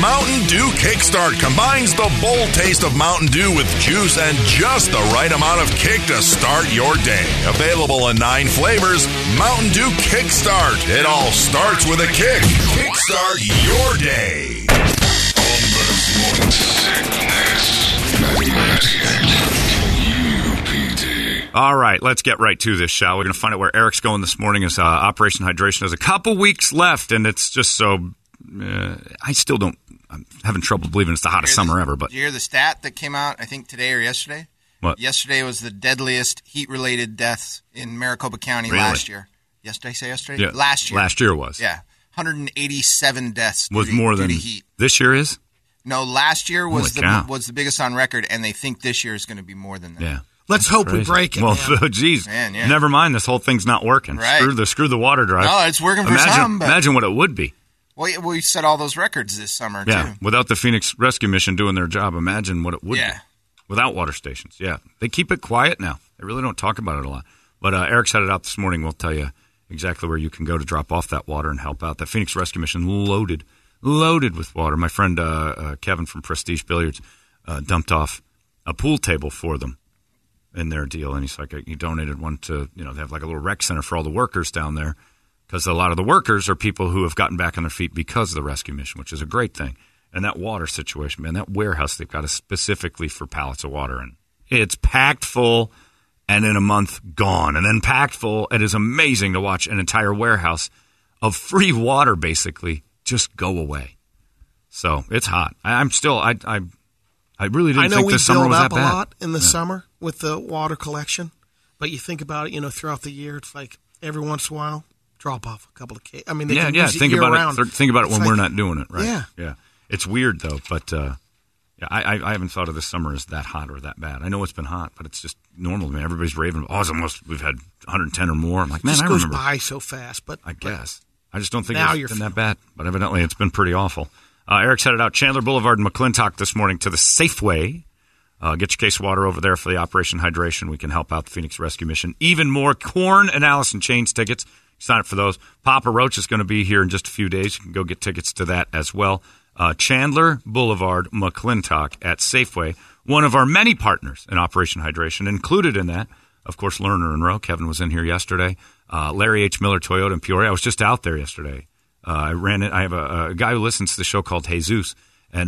Mountain Dew Kickstart combines the bold taste of Mountain Dew with juice and just the right amount of kick to start your day. Available in 9 flavors, Mountain Dew Kickstart. It all starts with a kick. Kickstart your day. All right, let's get right to this, shall we? We're going to find out where Eric's going this morning as Operation Hydration has a couple weeks left, and it's just so... I still don't... I'm having trouble believing it's the hottest summer ever, but... Did you hear the stat that came out, I think, today or yesterday? What? Yesterday was the deadliest heat-related deaths in Maricopa County last year. Did I say yesterday? Yeah, last year. Last year was. Yeah. 187 deaths was more than heat. This year is? No, last year was the biggest on record, and they think this year is going to be more than that. Yeah. Let's hope we break it. Well, geez. Never mind. This whole thing's not working. Right. Screw the water drive. No, it's working for some. But imagine what it would be. Well, we set all those records this summer, too. Yeah, without the Phoenix Rescue Mission doing their job, imagine what it would be. Without water stations. Yeah. They keep it quiet now. They really don't talk about it a lot. But Eric's headed out this morning. We'll tell you exactly where you can go to drop off that water and help out. The Phoenix Rescue Mission loaded with water. My friend Kevin from Prestige Billiards dumped off a pool table for them in their deal, and he's like, he donated one to, they have like a little rec center for all the workers down there, because a lot of the workers are people who have gotten back on their feet because of the rescue mission, which is a great thing. And that water situation, man, that warehouse they've got is specifically for pallets of water, and it's packed full, and in a month gone, and then packed full. It is amazing to watch an entire warehouse of free water basically just go away. So it's hot. I'm still I really didn't think this summer was that bad. I know we build up a lot in the summer with the water collection, but you think about it, throughout the year, it's like every once in a while, drop off a couple of cases. I mean, they can use it think about year-round. it. Think about it when we're not doing it, right? Yeah. It's weird though, but I haven't thought of this summer as that hot or that bad. I know it's been hot, but it's just normal. I mean, everybody's raving. It's almost we've had 110 or more. I'm like, man, it just I goes remember. by so fast, but I guess I just don't think now it's been that bad. But evidently, it's been pretty awful. Eric's headed out Chandler Boulevard in McClintock this morning to the Safeway. Get your case of water over there for the Operation Hydration. We can help out the Phoenix Rescue Mission. Even more Korn and Alice in Chains tickets. Sign up for those. Papa Roach is going to be here in just a few days. You can go get tickets to that as well. Chandler Boulevard, McClintock at Safeway. One of our many partners in Operation Hydration. Included in that, of course, Lerner and Rowe. Kevin was in here yesterday. Larry H. Miller Toyota in Peoria. I was just out there yesterday. I ran it. I have a guy who listens to the show called Jesus, and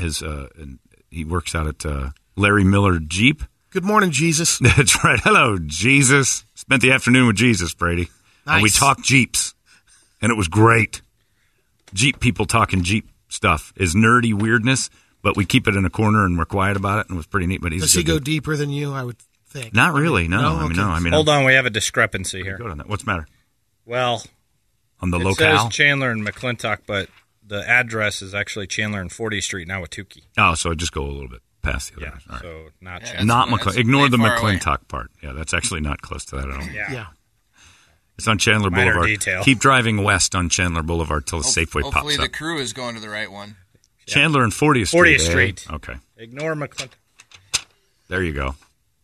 he works out at Larry Miller Jeep. Good morning, Jesus. That's right. Hello, Jesus. Spent the afternoon with Jesus, Brady. Nice. And we talked Jeeps, and it was great. Jeep people talking Jeep stuff is nerdy weirdness, but we keep it in a corner and we're quiet about it, and it was pretty neat. But does he go deeper than you? I would think. Not really. No. Okay. I mean, hold on. We have a discrepancy here. Go on that. What's the matter? Well, on the it locale, says Chandler and McClintock, but the address is actually Chandler and 40th Street, now Watuki. Oh, so just go a little bit past the other. Yeah, right. so not Yeah, Chandler. Not McClintock. Ignore the McClintock away. part. Yeah, that's actually not close to that at all. Yeah. It's on Chandler Minor Boulevard. detail. Keep driving west on Chandler Boulevard till the Safeway pops Hopefully up. the crew is going to the right one. Chandler and 40th Street. 40th Street. Okay. Ignore McClintock. There you go.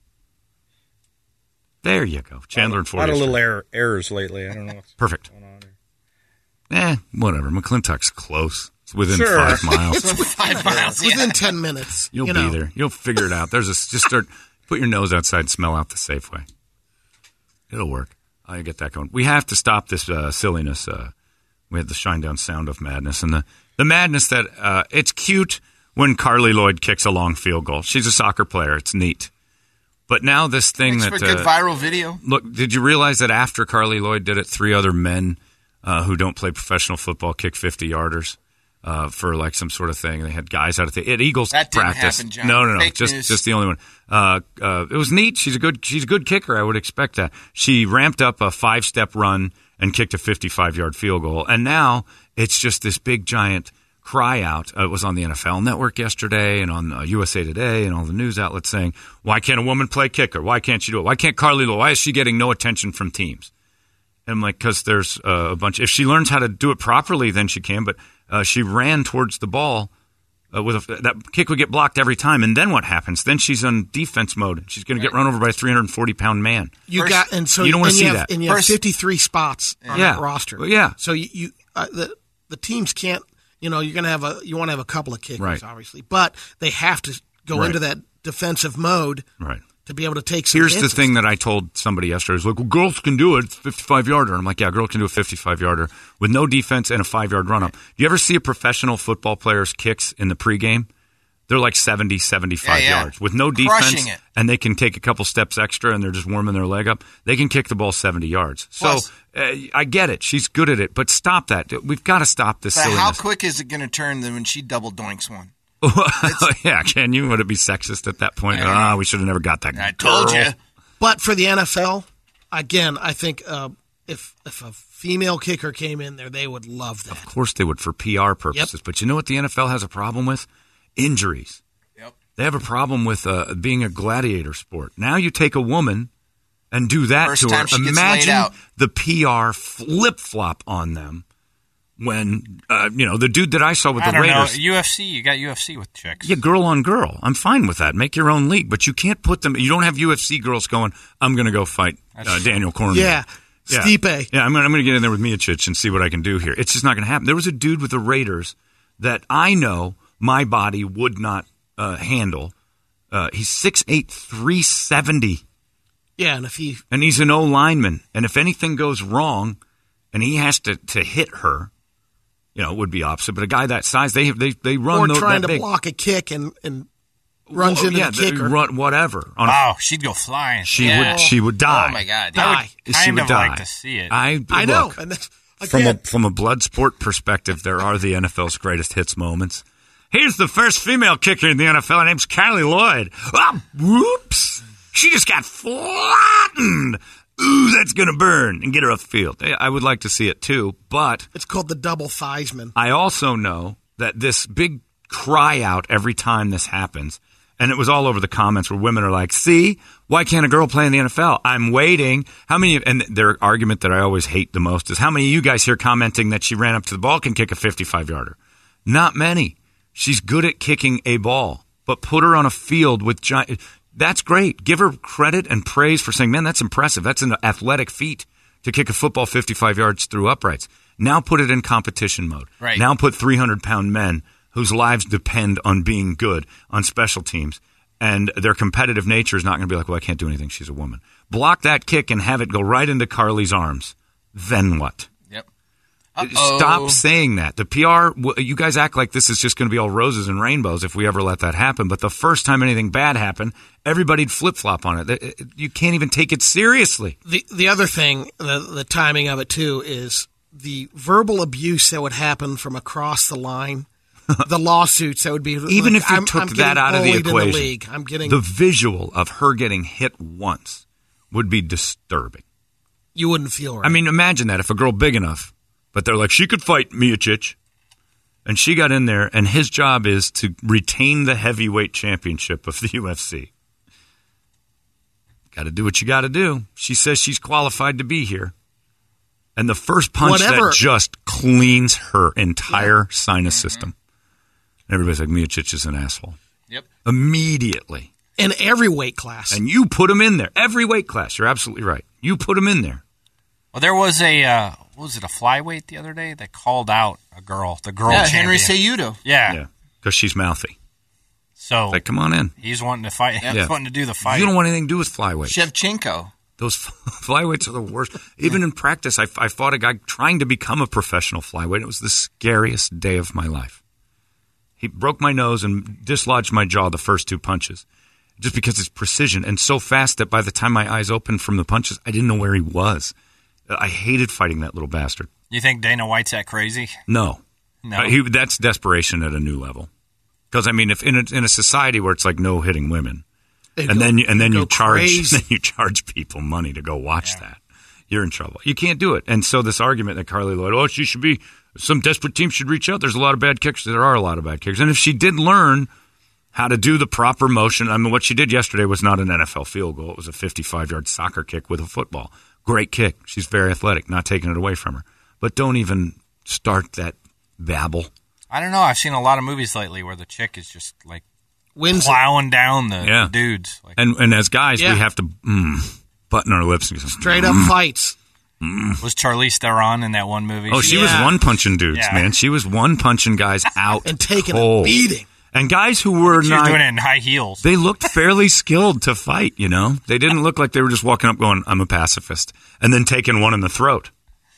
There you go. Chandler and 40th A lot of Street. little errors lately. I don't know what's Perfect. going on here. Whatever. McClintock's close. It's within Sure. 5 miles. 5 miles. Within 10 minutes. You'll be there. You'll figure it out. Just start, put your nose outside and smell out the Safeway. It'll work. I get that going. We have to stop this silliness. We had the Shinedown Sound of Madness, and the madness that it's cute when Carly Lloyd kicks a long field goal. She's a soccer player. It's neat. But now this thing Thanks that for a good viral video. Look, did you realize that after Carly Lloyd did it, 3 other men who don't play professional football kicked 50-yarders for like some sort of thing? They had guys out at Eagles That didn't practice. happen, John. No, Fake news. just the only one. It was neat. She's a good kicker. I would expect that. She ramped up a 5-step run and kicked a 55-yard field goal, and now it's just this big giant cry out. It was on the NFL Network yesterday and on USA Today and all the news outlets saying, why can't a woman play kicker? Why can't she do it? Why can't Carly Lloyd? Why is she getting no attention from teams? And I'm like, because there's a bunch. If she learns how to do it properly, then she can. But she ran towards the ball. That kick would get blocked every time. And then what happens? Then she's on defense mode. She's going to get run over by a 340-pound man. You don't want to see that. And you have 53 spots on that roster. Well, yeah. So the teams can't you're going to you want to have a couple of kickers, right. obviously, but they have to go into that defensive mode to be able to take some Here's chances. the thing that I told somebody yesterday. I was like, well, girls can do it. It's a 55-yarder. And I'm like, yeah, girls can do a 55-yarder with no defense and a 5-yard run-up. Do you ever see a professional football player's kicks in the pregame? They're like 70, 75 yards with no defense, and they can take a couple steps extra, and they're just warming their leg up. They can kick the ball 70 yards. Plus, so I get it. She's good at it, but stop that. We've got to stop this silliness. How quick is it going to turn when she double doinks one? Yeah, can you? Would it be sexist at that point? We should have never got that. I told you. But for the NFL, again, I think if a female kicker came in there, they would love that. Of course they would for PR purposes. Yep. But you know what the NFL has a problem with? Injuries. Yep. They have a problem with being a gladiator sport. Now you take a woman and do that First to time her. she gets Imagine laid out. the PR flip-flop on them when, the dude that I saw with the Raiders. UFC, you got UFC with chicks. Yeah, girl on girl. I'm fine with that. Make your own league. But you can't put them – you don't have UFC girls going, I'm going to go fight Daniel Cormier. Yeah. Stipe. Yeah, I'm going to get in there with Miocic and see what I can do here. It's just not going to happen. There was a dude with the Raiders that I know my body would not handle. He's 6'8", 370. Yeah, and he's an O-lineman. And if anything goes wrong and he has to hit her, it would be opposite. But a guy that size, they run or trying that to big. block a kick and runs into the kicker. Run whatever. Wow, she'd go flying. She would die. Oh my God, I would She would die. like to see it. I know. Look, And that's, from a blood sport perspective, there are the NFL's greatest hits moments. Here's the first female kicker in the NFL. Her name's Carly Lloyd. Oh, whoops. She just got flattened. Ooh, that's going to burn. And get her off the field. I would like to see it too, but it's called the double thighsman. I also know that this big cry out every time this happens, and it was all over the comments where women are like, see, why can't a girl play in the NFL? I'm waiting. How many, and their argument that I always hate the most is, how many of you guys here commenting that she ran up to the ball can kick a 55-yarder? Not many. She's good at kicking a ball, but put her on a field with giant. That's great. Give her credit and praise for saying, man, that's impressive. That's an athletic feat to kick a football 55 yards through uprights. Now put it in competition mode. Right. Now put 300-pound men whose lives depend on being good on special teams, and their competitive nature is not going to be like, well, I can't do anything. She's a woman. Block that kick and have it go right into Carly's arms. Then what? Yep. Stop saying that. The PR, you guys act like this is just going to be all roses and rainbows if we ever let that happen. But the first time anything bad happened, everybody'd flip-flop on it. You can't even take it seriously. The other thing, the timing of it too, is the verbal abuse that would happen from across the line. The lawsuits that would be even if you took that out of the equation. The visual of her getting hit once would be disturbing. You wouldn't feel right. I mean, imagine that if a girl big enough. But they're like, she could fight Miocic. And she got in there, and his job is to retain the heavyweight championship of the UFC. Got to do what you got to do. She says she's qualified to be here. And the first punch that just cleans her entire sinus system. Everybody's like, Miocic is an asshole. Yep. Immediately. In every weight class. And you put him in there. Every weight class. You're absolutely right. You put him in there. Well, there was a flyweight the other day that called out the girl champion. Henry Cejudo. Yeah. Because she's mouthy. So, like, come on in. He's wanting to fight. Yeah. He's wanting to do the fight. You don't want anything to do with flyweight. Shevchenko. Those flyweights are the worst. Even in practice, I fought a guy trying to become a professional flyweight. It was the scariest day of my life. He broke my nose and dislodged my jaw the first two punches. Just because it's precision and so fast that by the time my eyes opened from the punches, I didn't know where he was. I hated fighting that little bastard. You think Dana White's that crazy? No. That's desperation at a new level. Because I mean, if in a society where it's like no hitting women, and then you charge people money to go watch that, you're in trouble. You can't do it. And so this argument that Carly Lloyd, she should be, some desperate team should reach out. There's a lot of bad kickers. There are a lot of bad kickers. And if she did learn how to do the proper motion, I mean, what she did yesterday was not an NFL field goal. It was a 55-yard soccer kick with a football. Great kick. She's very athletic, not taking it away from her. But don't even start that babble. I don't know. I've seen a lot of movies lately where the chick is just like plowing down the dudes. Like, and as guys, we have to button our lips. And straight up fights. Was Charlize Theron in that one movie? Oh, she was one-punching dudes, man. She was one-punching guys out and taking cold. a beating. And guys who were she was doing it in high heels. They looked fairly skilled to fight, you know? They didn't look like they were just walking up going, I'm a pacifist, and then taking one in the throat.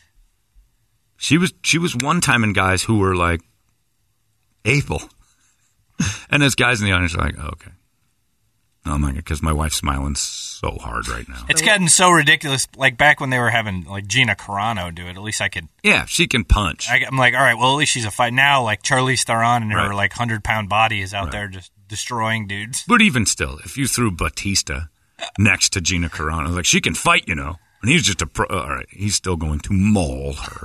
She was one-timing guys who were, like, able. And as guys in the audience are like, oh, okay. Oh, my God, because my wife's smiling so hard right now. It's gotten so ridiculous. Like, back when they were having, like, Gina Carano do it, at least I could... Yeah, she can punch. I'm like, all right, well, at least she's a fight. Now, like, Charlize Theron and her, like, 100-pound body is out there just destroying dudes. But even still, if you threw Batista next to Gina Carano, like, she can fight, you know. And he's just a pro... All right, he's still going to maul her.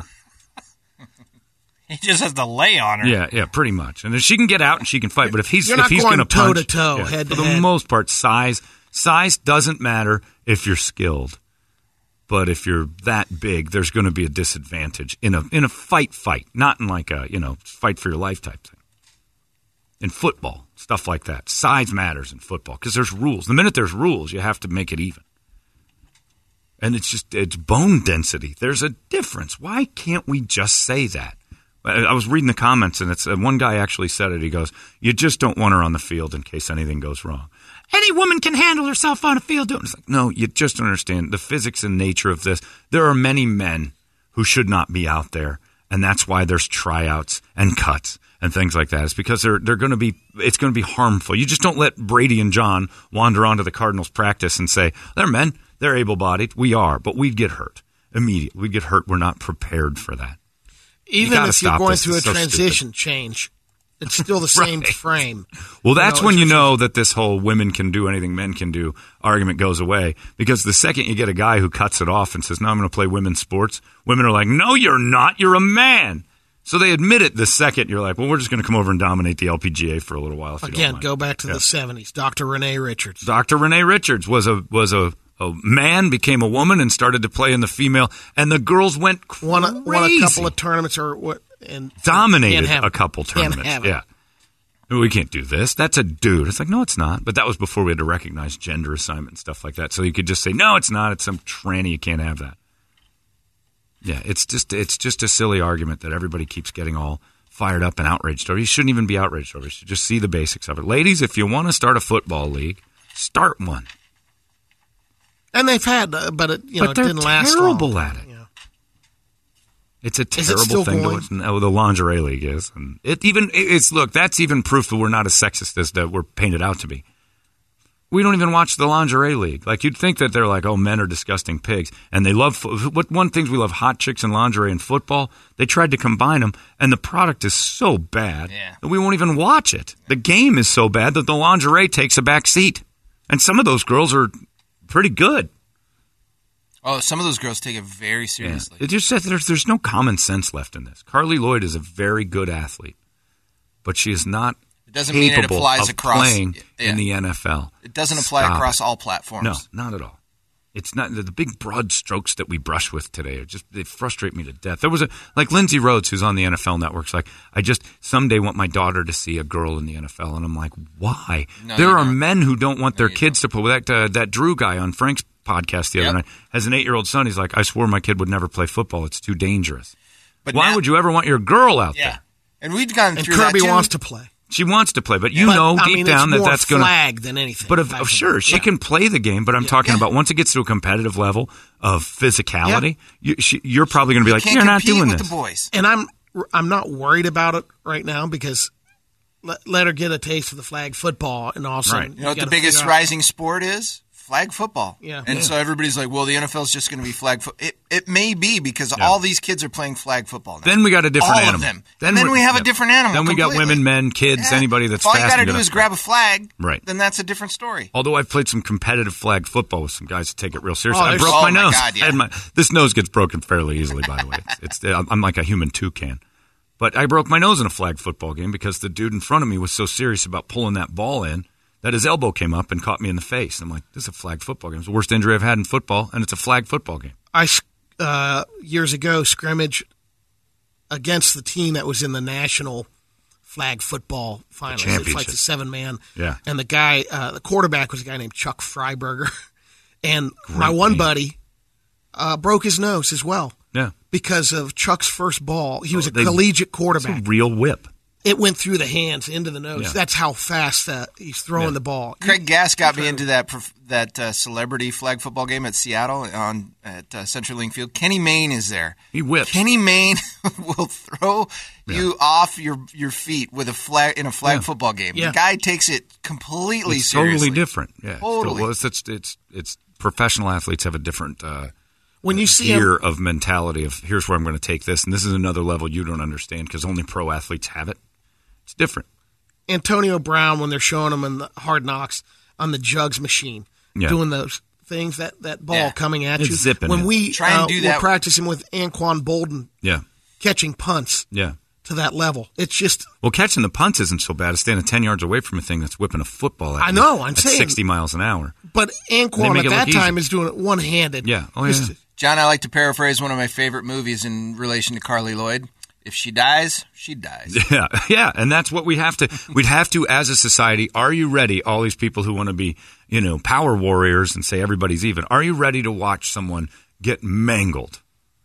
He just has to lay on her. Yeah, pretty much. And if she can get out and she can fight, but if he's going to punch, toe to toe, head to head, for the most part, size doesn't matter if you're skilled. But if you're that big, there's going to be a disadvantage in a fight, not in like a fight for your life type thing. In football, stuff like that, size matters in football because there's rules. The minute there's rules, you have to make it even. And it's bone density. There's a difference. Why can't we just say that? I was reading the comments, and it's one guy actually said it. He goes, you just don't want her on the field in case anything goes wrong. Any woman can handle herself on a field. It's like, no, you just don't understand the physics and nature of this. There are many men who should not be out there, and that's why there's tryouts and cuts and things like that. It's because it's going to be harmful. You just don't let Brady and John wander onto the Cardinals practice and say, they're men, they're able-bodied. We are, but we'd get hurt immediately. We'd get hurt. We're not prepared for that. Even if you're going through a transition change, it's still the same frame. Well, that's when you know that this whole women can do anything men can do argument goes away. Because the second you get a guy who cuts it off and says, no, I'm going to play women's sports, women are like, no, you're not. You're a man. So they admit it the second you're like, well, we're just going to come over and dominate the LPGA for a little while. Again, go back to the 70s. Dr. Renee Richards. Dr. Renee Richards was a man, became a woman, and started to play in the female, and the girls went crazy. Won a couple of tournaments and dominated a couple tournaments. Yeah. We can't do this. That's a dude. It's like, no, it's not. But that was before we had to recognize gender assignment and stuff like that. So you could just say, no, it's not. It's some tranny. You can't have that. Yeah, it's just a silly argument that everybody keeps getting all fired up and outraged over. You shouldn't even be outraged over. You should just see the basics of it. Ladies, if you want to start a football league, start one. And they've had, but it didn't last long. They're terrible at it. Yeah. It's a terrible thing to watch. No, the lingerie league is, and look. That's even proof that we're not as sexist as that we're painted out to be. We don't even watch the lingerie league. Like you'd think that they're like, oh, men are disgusting pigs, and they love. One thing we love: hot chicks and lingerie and football. They tried to combine them, and the product is so bad that we won't even watch it. The game is so bad that the lingerie takes a back seat, and some of those girls are pretty good. Oh, some of those girls take it very seriously. Yeah. It just says there's no common sense left in this. Carly Lloyd is a very good athlete, but she is not capable of playing in the NFL. It doesn't apply across all platforms. No, not at all. It's not the big broad strokes that we brush with today. They frustrate me to death. There was like Lindsay Rhodes, who's on the NFL Network's like, I just someday want my daughter to see a girl in the NFL, and I'm like, why? There are men who don't want their kids to play. That Drew guy on Frank's podcast the other night has an 8-year-old son. He's like, I swore my kid would never play football. It's too dangerous. But why would you ever want your girl out there? And we'd gone through that. And Kirby too. wants to play. She wants to play, but deep down that's going to flag than anything. But sure, she can play the game. But I'm talking about once it gets to a competitive level of physicality, you're probably going to be like, you're not doing this. The boys. And I'm not worried about it right now because let her get a taste of the flag football, and all of a sudden, you know what the biggest rising sport is? Flag football. Yeah. And so everybody's like, well, the NFL is just going to be flag football. It may be because all these kids are playing flag football now. Then we got a different animal. All of them. Then we have a different animal. Then we got women, men, kids, anybody that's fast. All you got to do is grab a flag. Right. Then that's a different story. Although I've played some competitive flag football with some guys that take it real seriously. I broke my nose. God, this nose gets broken fairly easily, by the way. I'm like a human toucan. But I broke my nose in a flag football game because the dude in front of me was so serious about pulling that ball in that his elbow came up and caught me in the face. I'm like, this is a flag football game. It's the worst injury I've had in football, and it's a flag football game. I, years ago, scrimmaged against the team that was in the national flag football finals. It's like the 7-man. Yeah. And the guy, the quarterback was a guy named Chuck Freiberger. And my one buddy broke his nose as well. Yeah. Because of Chuck's first ball. He was a collegiate quarterback. It's a real whip. It went through the hands into the nose. Yeah. That's how fast he's throwing the ball. Craig Gass got me into that celebrity flag football game at Seattle at CenturyLink Field. Kenny Mayne is there. He whips. Kenny Mayne will throw you off your feet with a flag in a flag football game. Yeah. The guy takes it completely it's seriously. Totally different. Yeah, totally. Well, it's professional athletes have a different when you see gear of mentality of here's where I'm going to take this, and this is another level you don't understand because only pro athletes have it. It's different. Antonio Brown, when they're showing him in the Hard Knocks on the jugs machine, doing those things, that ball coming at it's you. Zipping when it. we try and do that, we're practicing with Anquan Bolden, catching punts, to that level. It's just catching the punts isn't so bad. It's standing 10 yards away from a thing that's whipping a football at you. I know. I'm at saying 60 miles an hour. But Anquan at that time is doing it one-handed. Yeah. Oh yeah. John, I like to paraphrase one of my favorite movies in relation to Carly Lloyd. If she dies, she dies. Yeah, and that's what we'd have to, as a society, are you ready, all these people who want to be, power warriors and say everybody's even, are you ready to watch someone get mangled,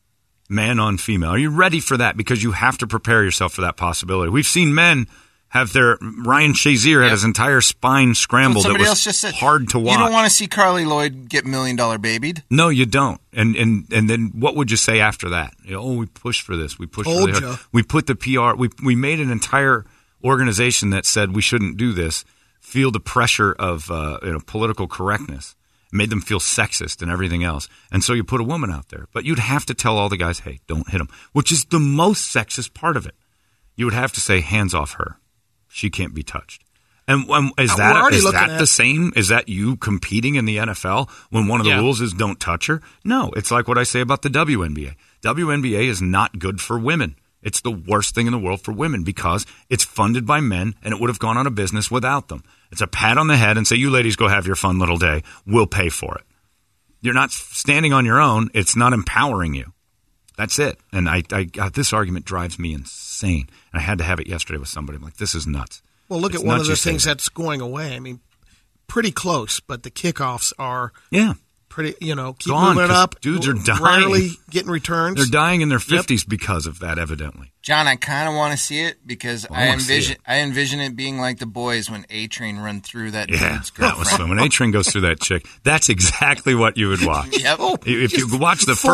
man on female? Are you ready for that? Because you have to prepare yourself for that possibility. We've seen men have Ryan Shazier had his entire spine scrambled. Somebody that was else just said, hard to watch. You don't want to see Carly Lloyd get $1 Million Babied. No, you don't. And then what would you say after that? We pushed for this. We pushed really hard. We put the PR. We made an entire organization that said we shouldn't do this. Feel the pressure of political correctness. Made them feel sexist and everything else. And so you put a woman out there. But you'd have to tell all the guys, hey, don't hit him, which is the most sexist part of it. You would have to say, hands off her. She can't be touched. And is that the same? Is that you competing in the NFL when one of the rules is don't touch her? No, it's like what I say about the WNBA. WNBA is not good for women. It's the worst thing in the world for women because it's funded by men and it would have gone out of business without them. It's a pat on the head and say, you ladies go have your fun little day. We'll pay for it. You're not standing on your own. It's not empowering you. That's it. And this argument drives me insane. And I had to have it yesterday with somebody. I'm like, this is nuts. Well, look at one of the things that's going away. I mean, pretty close, but the kickoffs are pretty, keep moving it up. Dudes are dying. Rarely getting returns. They're dying in their 50s because of that, evidently. John, I kind of want to see it because I envision it being like the boys when A-Train run through that dude's girlfriend. That was fun. When A-Train goes through that chick, that's exactly what you would watch. Yep. If you watch the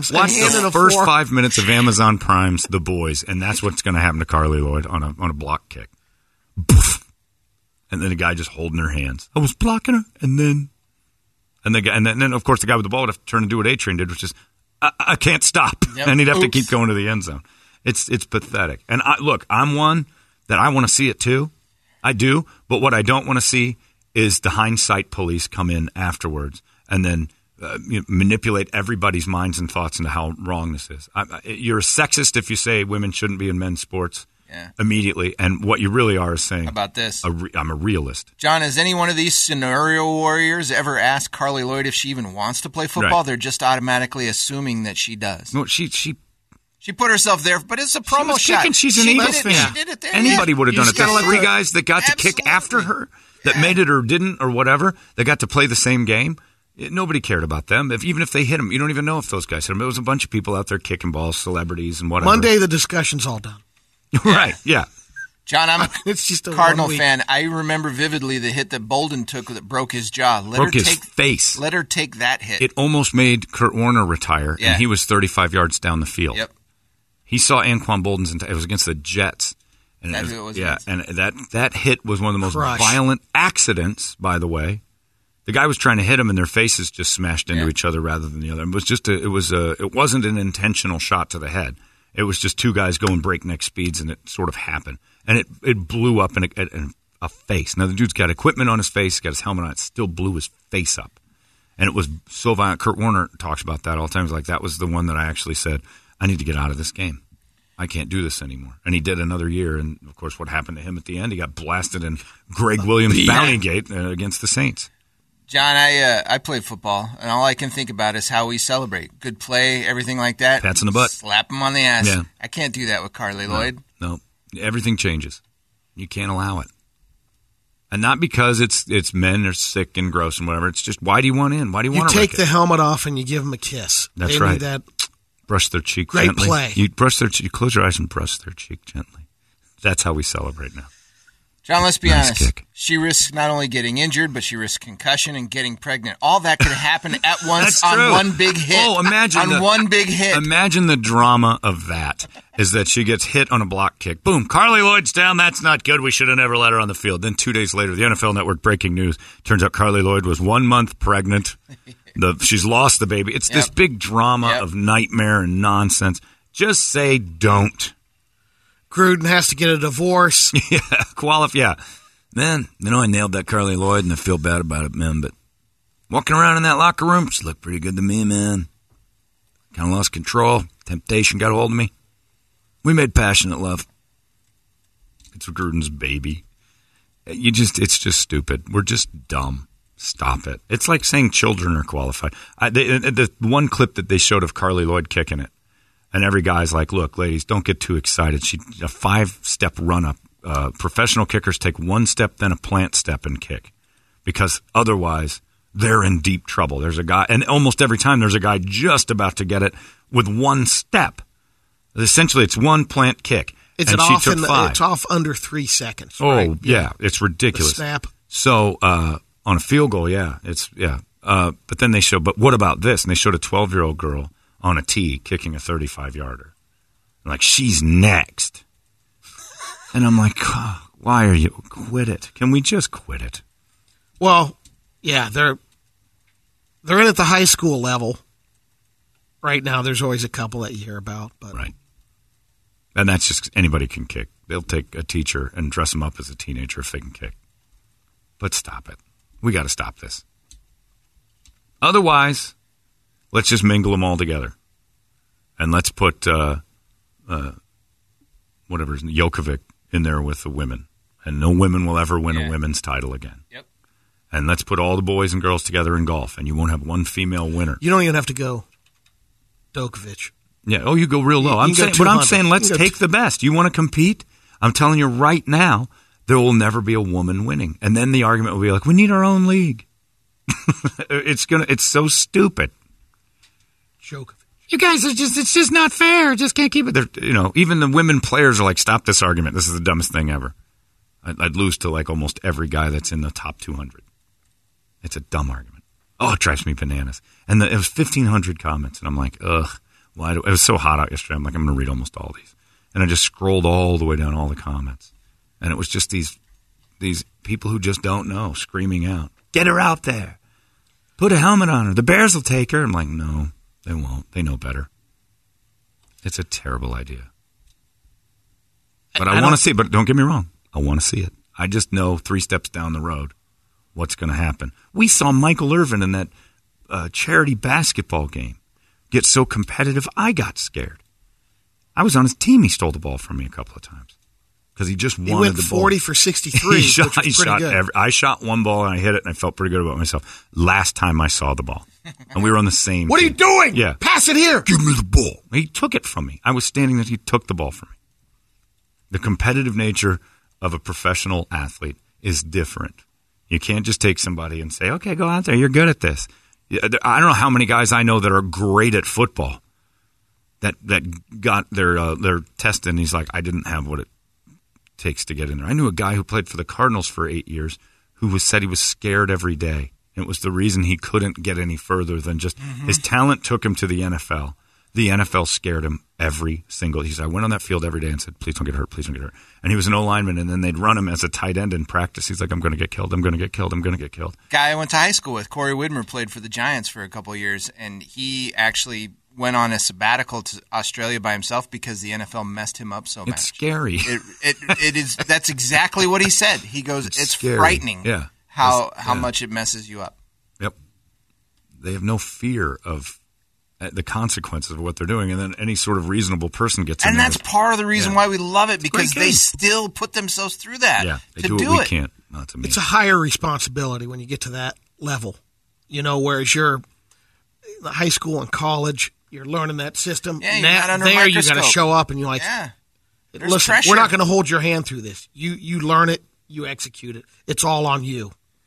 first 5 minutes of Amazon Prime's The Boys, and that's what's going to happen to Carly Lloyd on a block kick. Poof. And then the guy just holding her hands. I was blocking her, and then of course the guy with the ball would have to turn and do what A-Train did, which is I can't stop, and he'd have to keep going to the end zone. It's pathetic. And I'm one that I want to see it too. I do, but what I don't want to see is the hindsight police come in afterwards and then manipulate everybody's minds and thoughts into how wrong this is. You're a sexist if you say women shouldn't be in men's sports. Immediately, and what you really are is saying about this. I'm a realist. John, has any one of these scenario warriors ever asked Carly Lloyd if she even wants to play football? Right. They're just automatically assuming that she does. No, she put herself there, but it's a promo shot. She's an Eagles fan. She did it there. Anybody would have done it. The three guys that got to kick after her, that made it or didn't or whatever, that got to play the same game. Nobody cared about them. Even if they hit them, you don't even know if those guys hit them. It was a bunch of people out there kicking balls, celebrities and whatever. Monday, the discussion's all done. Right, yeah. John, I'm a it's just a Cardinal fan. I remember vividly the hit that Bolden took that broke his jaw. Broke his face. Let her take that hit. It almost made Kurt Warner retire, and he was 35 yards down the field. Yep. He saw Anquan Bolden's. It was against the Jets. And That's who it was. Yeah, and that hit was one of the most violent accidents, by the way. The guy was trying to hit him, and their faces just smashed into each other rather than the other. It was just it wasn't an intentional shot to the head. It was just two guys going breakneck speeds, and it sort of happened. And it blew up in a face. Now, the dude's got equipment on his face. He's got his helmet on. It still blew his face up. And it was so violent. Kurt Warner talks about that all the time. He's like, that was the one that I actually said, I need to get out of this game. I can't do this anymore. And he did another year. And, of course, what happened to him at the end, he got blasted in Greg Williams' bounty gate against the Saints. John, I played football, and all I can think about is how we celebrate. Good play, everything like that. Pats in the butt. Slap him on the ass. Yeah. I can't do that with Carly Lloyd. No. Everything changes. You can't allow it. And not because it's men are sick and gross and whatever. It's just, why do you want in? Why do you want to take the helmet off and you give him a kiss. That's right. That brush their cheek great gently. Play. You brush their cheek. You close your eyes and brush their cheek gently. That's how we celebrate now. John, let's be honest. Kick. She risks not only getting injured, but she risks concussion and getting pregnant. All that could happen at once on one big hit. Oh, imagine one big hit. Imagine the drama of that is that she gets hit on a block kick. Boom, Carly Lloyd's down. That's not good. We should have never let her on the field. Then 2 days later, the NFL Network breaking news. Turns out Carly Lloyd was 1 month pregnant. She's lost the baby. It's this big drama of nightmare and nonsense. Just say don't. Gruden has to get a divorce. Yeah. Man, I nailed that Carly Lloyd, and I feel bad about it, man. But walking around in that locker room, she looked pretty good to me, man. Kind of lost control. Temptation got a hold of me. We made passionate love. It's Gruden's baby. It's just stupid. We're just dumb. Stop it. It's like saying children are qualified. The one clip that they showed of Carly Lloyd kicking it, and every guy's like, look, ladies, don't get too excited. A 5-step run-up. Professional kickers take 1 step, then a plant step and kick. Because otherwise, they're in deep trouble. There's a guy, and almost every time there's a guy just about to get it with 1 step. Essentially, it's 1 plant kick. It's off under 3 seconds. Oh, right? Yeah. It's ridiculous. The snap. So, on a field goal, but then they show, but what about this? And they showed a 12-year-old girl on a tee kicking a 35-yarder. Like, she's next. And I'm like, oh, why are you? Quit it. Can we just quit it? Well, yeah, they're in at the high school level. Right now, there's always a couple that you hear about. But. Right. And that's just anybody can kick. They'll take a teacher and dress them up as a teenager if they can kick. But stop it. We got to stop this. Otherwise, let's just mingle them all together. And let's put Jokovic in there with the women. And no women will ever win a women's title again. Yep. And let's put all the boys and girls together in golf, and you won't have one female winner. You don't even have to go Djokovic. Yeah. Oh, you go real low. I'm saying let's take the best. You want to compete? I'm telling you right now, there will never be a woman winning. And then the argument will be like, we need our own league. It's so stupid. Djokovic. You guys, it's just not fair. Just can't keep it. Even the women players are like, stop this argument. This is the dumbest thing ever. I'd lose to like almost every guy that's in the top 200. It's a dumb argument. Oh, it drives me bananas. And it was 1,500 comments, and I'm like, ugh. It was so hot out yesterday. I'm like, I'm going to read almost all these. And I just scrolled all the way down all the comments. And it was just these people who just don't know screaming out, get her out there. Put a helmet on her. The Bears will take her. I'm like, no, they won't. They know better. It's a terrible idea. But I want to see it. But don't get me wrong. I want to see it. I just know 3 steps down the road what's going to happen. We saw Michael Irvin in that charity basketball game get so competitive, I got scared. I was on his team. He stole the ball from me a couple of times because he just wanted the ball. He went 40 for 63, which was pretty good. I shot one ball, and I hit it, and I felt pretty good about myself. Last time I saw the ball, and we were on the same What team. are you doing? Yeah. Pass it here. Give me the ball. He took it from me. I was standing there. He took the ball from me. The competitive nature of a professional athlete is different. You can't just take somebody and say, okay, go out there. You're good at this. I don't know how many guys I know that are great at football that got their test, and he's like, I didn't have what it takes to get in there. I knew a guy who played for the Cardinals for 8 years who said he was scared every day. And it was the reason he couldn't get any further than just his talent took him to the NFL. The NFL scared him every single. He said, I went on that field every day and said, please don't get hurt, please don't get hurt. And he was an O-lineman, and then they'd run him as a tight end in practice. He's like, I'm going to get killed, I'm going to get killed, I'm going to get killed. Guy I went to high school with, Corey Widmer, played for the Giants for a couple of years, and he actually went on a sabbatical to Australia by himself because the NFL messed him up so much. It's scary. It is. That's exactly what he said. He goes, it's frightening how much it messes you up. Yep. They have no fear of the consequences of what they're doing, and then any sort of reasonable person gets in. And that's part of the reason why we love it, because they still put themselves through that. Yeah, they to do do what we it. can't. Not to me. It's a higher responsibility when you get to that level. Whereas you're in high school and college, you're learning that system. Yeah, you're now, not under there you microscope. got to show up, and you're like, listen, we're not going to hold your hand through this. You learn it, you execute it. It's all on you.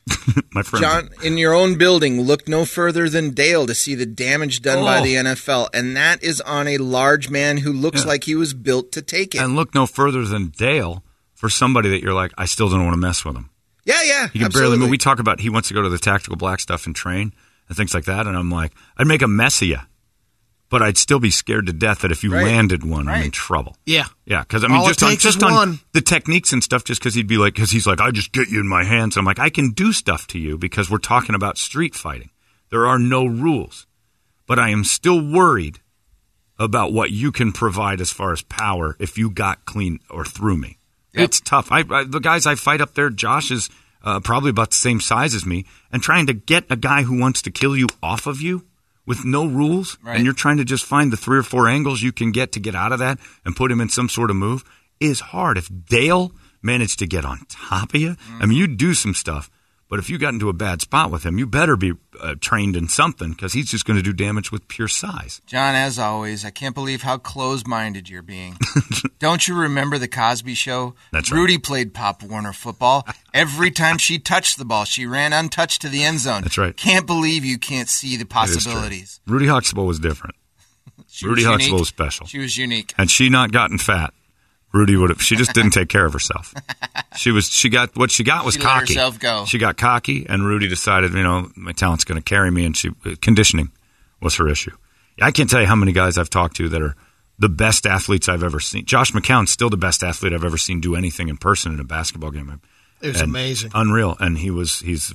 My friend John, in your own building, look no further than Dale to see the damage done by the NFL, and that is on a large man who looks like he was built to take it. And look no further than Dale for somebody that you're like, I still don't want to mess with him. Yeah, he can barely move. We talk about he wants to go to the tactical black stuff and train and things like that, and I'm like, I'd make a mess of you, but I'd still be scared to death that if you landed one, I'm in trouble. Yeah, because I mean, just on the techniques and stuff, just because he's like, I just get you in my hands. I'm like, I can do stuff to you because we're talking about street fighting. There are no rules, but I am still worried about what you can provide as far as power if you got clean or through me. Yep. It's tough. The guys I fight up there, Josh is probably about the same size as me, and trying to get a guy who wants to kill you off of you with no rules, and you're trying to just find the 3 or 4 angles you can get out of that and put him in some sort of move is hard. If Dale managed to get on top of you, I mean, you do some stuff, but if you got into a bad spot with him, you better be trained in something because he's just going to do damage with pure size. John, as always, I can't believe how close-minded you're being. Don't you remember the Cosby Show? That's right. Rudy played Pop Warner football. Every time she touched the ball, she ran untouched to the end zone. That's right. Can't believe you can't see the possibilities. Rudy Huxtable was different. Rudy Huxtable was special. She was unique. Had she not gotten fat, Rudy would have. She just didn't take care of herself. She got what she got was she cocky. Let herself go. She got cocky, and Rudy decided, my talent's going to carry me, and conditioning was her issue. I can't tell you how many guys I've talked to that are the best athletes I've ever seen. Josh McCown's still the best athlete I've ever seen do anything in person in a basketball game. It was amazing, unreal, and he's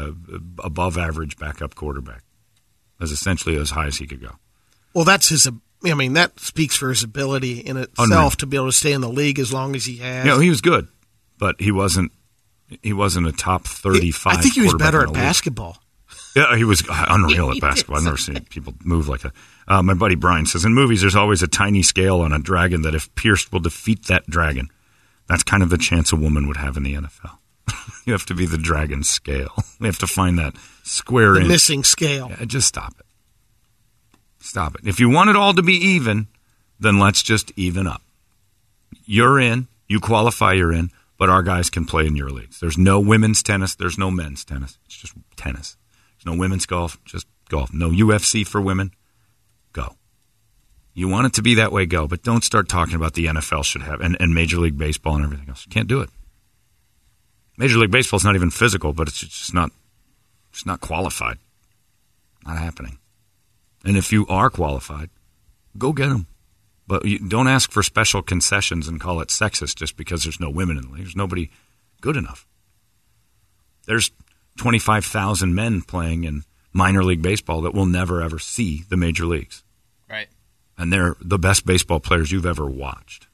above average backup quarterback, as essentially as high as he could go. Well, that's his. I mean, that speaks for his ability in itself to be able to stay in the league as long as he has. He was good, but he wasn't a top 35. I think he was better at basketball. Yeah, he was unreal at basketball. I've never seen people move like that. My buddy Brian says, in movies, there's always a tiny scale on a dragon that if pierced will defeat that dragon. That's kind of the chance a woman would have in the NFL. You have to be the dragon scale. We have to find that square inch. Missing scale. Yeah, just stop it. Stop it. If you want it all to be even, then let's just even up. You're in. You qualify, you're in. But our guys can play in your leagues. There's no women's tennis. There's no men's tennis. It's just tennis. There's no women's golf. Just golf. No UFC for women. Go. You want it to be that way, go. But don't start talking about the NFL should have and Major League Baseball and everything else. You can't do it. Major League Baseball is not even physical, but it's just not qualified. Not happening. And if you are qualified, go get them. But you don't ask for special concessions and call it sexist just because there's no women in the league. There's nobody good enough. There's 25,000 men playing in minor league baseball that will never, ever see the major leagues. Right. And they're the best baseball players you've ever watched.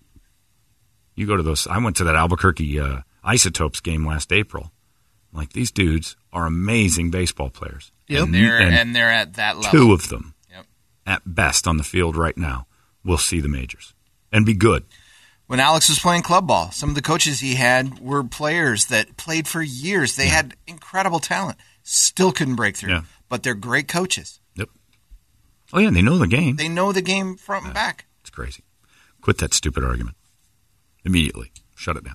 You go to those. I went to that Albuquerque Isotopes game last April. Like, these dudes are amazing baseball players. Yep. And they're at that level. 2 of them, at best, on the field right now will see the majors and be good. When Alex was playing club ball, some of the coaches he had were players that played for years. They had incredible talent. Still couldn't break through. Yeah. But they're great coaches. Yep. Oh, yeah, and they know the game. They know the game front and back. It's crazy. Quit that stupid argument. Immediately. Shut it down.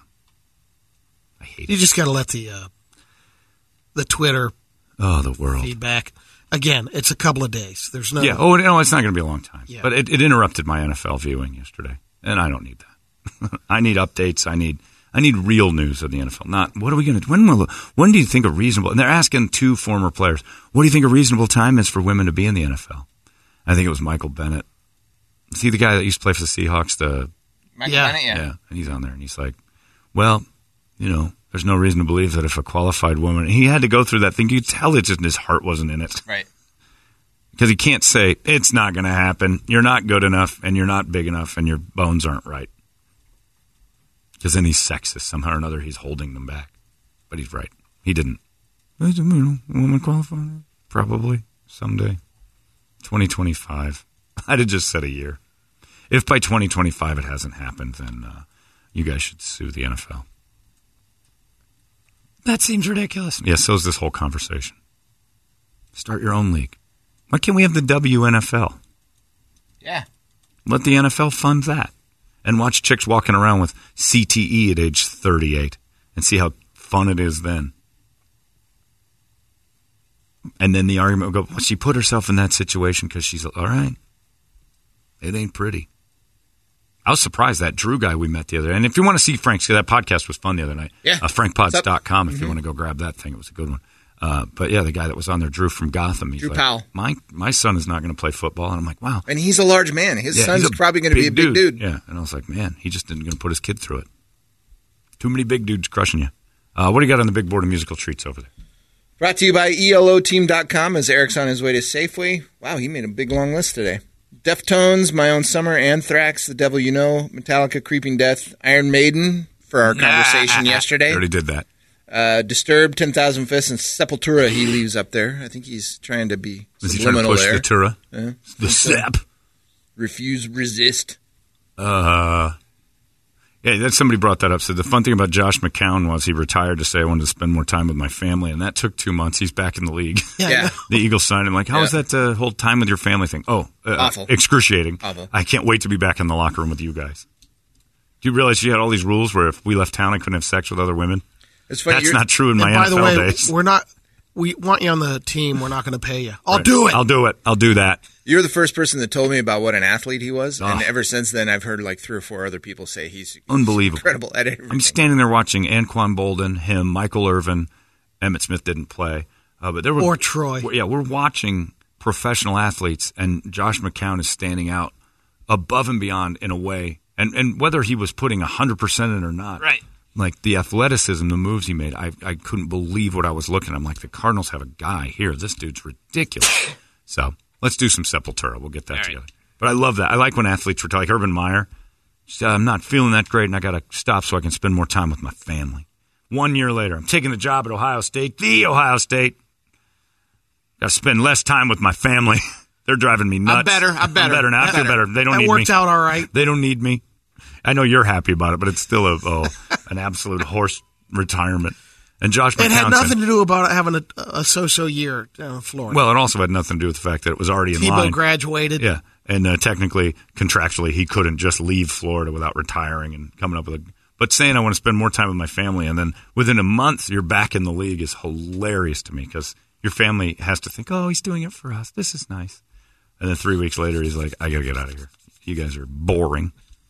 I hate it. You just got to let the Twitter the world feedback. Again, it's a couple of days. There's no... Yeah. Oh, no, it's not going to be a long time. Yeah. But it interrupted my NFL viewing yesterday, and I don't need that. I need updates. I need real news of the NFL. Not, what are we going to... When do you think a reasonable... And they're asking 2 former players, what do you think a reasonable time is for women to be in the NFL? I think it was Michael Bennett. Is he the guy that used to play for the Seahawks? Michael Bennett, yeah. Yeah, and he's on there, and he's like, well, there's no reason to believe that if a qualified woman... He had to go through that thing. You could tell it just his heart wasn't in it. Right. Because he can't say, it's not going to happen. You're not good enough, and you're not big enough, and your bones aren't right. Because then he's sexist. Somehow or another, he's holding them back. But he's right. He didn't. Woman qualified? Probably. Someday. 2025. I'd have just said a year. If by 2025 it hasn't happened, then you guys should sue the NFL. That seems ridiculous. Yeah, so is this whole conversation. Start your own league. Why can't we have the WNFL? Yeah. Let the NFL fund that. And watch chicks walking around with CTE at age 38 and see how fun it is then. And then the argument would go, well, she put herself in that situation because she's, all right, it ain't pretty. I was surprised that Drew guy we met the other day. And if you want to see Frank's, that podcast was fun the other night. Yeah. FrankPods.com if you want to go grab that thing. It was a good one. But yeah, the guy that was on there, Drew from Gotham. He's Drew like, Powell. My son is not going to play football. And I'm like, wow. And he's a large man. His son's probably going to be a big dude. Yeah. And I was like, man, he just isn't going to put his kid through it. Too many big dudes crushing you. What do you got on the big board of musical treats over there? Brought to you by ELOteam.com as Eric's on his way to Safeway. Wow, he made a big long list today. Deftones, My Own Summer, Anthrax, The Devil You Know, Metallica, Creeping Death, Iron Maiden for our conversation yesterday. I already did that. Disturbed, 10,000 Fists, and Sepultura he leaves up there. I think he's trying to be Is he trying to push there. the Tura? The Sep. Refuse, resist. Yeah, that somebody brought that up. So the fun thing about Josh McCown was he retired to say I wanted to spend more time with my family, and that took 2 months. He's back in the league. Yeah. The Eagles signed him. Like, how was that whole time with your family thing? Awful. Excruciating. Awful. I can't wait to be back in the locker room with you guys. Do you realize you had all these rules where if we left town, I couldn't have sex with other women? It's funny, That's not true in my by the NFL way, days. we want you on the team. We're not going to pay you. I'll do it. I'll do it. I'll do that. You're the first person that told me about what an athlete he was, and ever since then I've heard like 3 or 4 other people say he's unbelievable, incredible at everything. I'm standing there watching Anquan Bolden, him, Michael Irvin, Emmitt Smith didn't play, but there were or Troy. Yeah, we're watching professional athletes, and Josh McCown is standing out above and beyond in a way, and whether he was putting 100% in or not, right? Like the athleticism, the moves he made, I couldn't believe what I was looking at. I'm like, the Cardinals have a guy here. This dude's ridiculous. So let's do some Sepultura. We'll get that together. But I love that. I like when athletes retire, like Urban Meyer. I'm not feeling that great, and I got to stop so I can spend more time with my family. 1 year later, I'm taking the job at Ohio State, the Ohio State. Got to spend less time with my family. They're driving me nuts. I'm better now. I feel better. They don't need me. That worked out all right. They don't need me. I know you're happy about it, but it's still an absolute horse retirement. And Josh McCown, it had nothing to do about having a so-so year down in Florida. Well, it also had nothing to do with the fact that it was already in line. Tebow graduated. Yeah, and technically, contractually, he couldn't just leave Florida without retiring and coming up with a. But saying I want to spend more time with my family, and then within a month you're back in the league is hilarious to me because your family has to think, oh, he's doing it for us. This is nice. And then 3 weeks later, he's like, I got to get out of here. You guys are boring.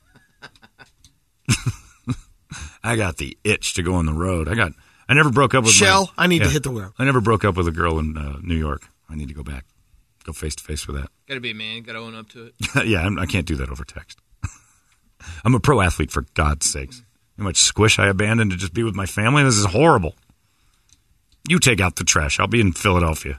I got the itch to go on the road. I never broke up with I need to hit the road. I never broke up with a girl in New York. I need to go back. Go face to face with that. Got to be a man. Got to own up to it. Yeah, I can't do that over text. I'm a pro athlete, for God's sakes. How much squish I abandoned to just be with my family? This is horrible. You take out the trash. I'll be in Philadelphia.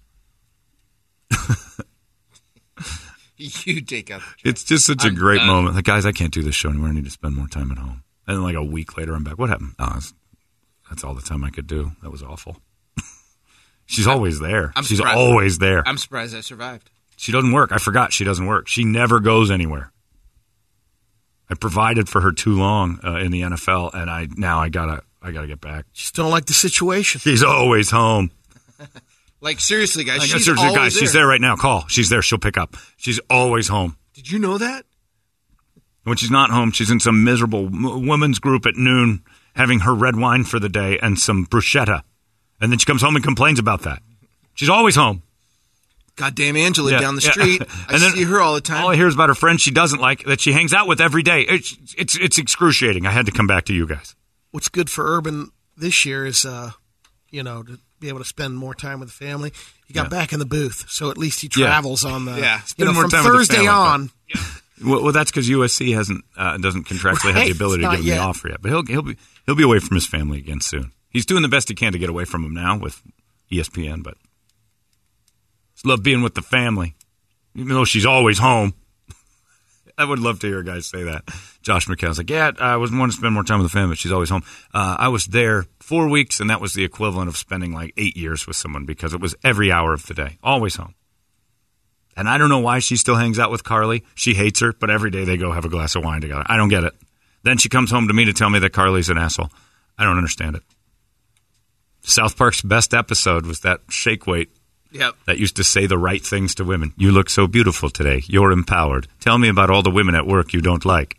You take out the trash. It's just such a great moment. Like, guys, I can't do this show anymore. I need to spend more time at home. And then like a week later, I'm back. What happened? Oh, that's all the time I could do. That was awful. She's always there. She's always there. I'm surprised I survived. She doesn't work. I forgot she doesn't work. She never goes anywhere. I provided for her too long in the NFL, and I gotta get back. Just don't like the situation. She's always home. Like, seriously, guys. She's there right now. Call. She's there. She'll pick up. She's always home. Did you know that? When she's not home, she's in some miserable women's group at noon having her red wine for the day and some bruschetta. And then she comes home and complains about that. She's always home. Goddamn Angela down the street. I see her all the time. All I hear is about her friends she doesn't like that she hangs out with every day. It's excruciating. I had to come back to you guys. What's good for Urban this year is, to be able to spend more time with the family. He got back in the booth, so at least he travels on the. Spend more from time Thursday with the family, on. Well, that's because USC doesn't contractually have the ability to give him the offer yet. But he'll be away from his family again soon. He's doing the best he can to get away from him now with ESPN, but just love being with the family, even though she's always home. I would love to hear guys say that. Josh McCown's like, I was wanting to spend more time with the family, but she's always home. I was there 4 weeks, and that was the equivalent of spending like 8 years with someone because it was every hour of the day, always home. And I don't know why she still hangs out with Carly. She hates her, but every day they go have a glass of wine together. I don't get it. Then she comes home to me to tell me that Carly's an asshole. I don't understand it. South Park's best episode was that shake weight that used to say the right things to women. You look so beautiful today. You're empowered. Tell me about all the women at work you don't like.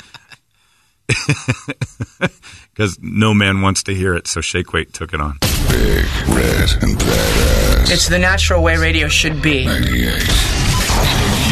Because no man wants to hear it, so shake weight took it on. Big, red, and badass. It's the natural way radio should be. 98.